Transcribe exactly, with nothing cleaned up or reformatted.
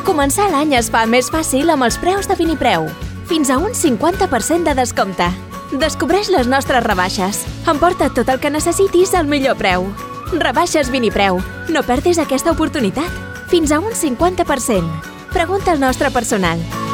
Començar l'any es fa més fàcil amb els preus de Vinipreu. Fins a un cinquanta per cent de descompte. Descobreix les nostres rebaixes. Emporta't tot el que necessitis al millor preu. Rebaixes Vinipreu. No perdis aquesta oportunitat. Fins a un cinquanta per cent. Pregunta al nostre personal.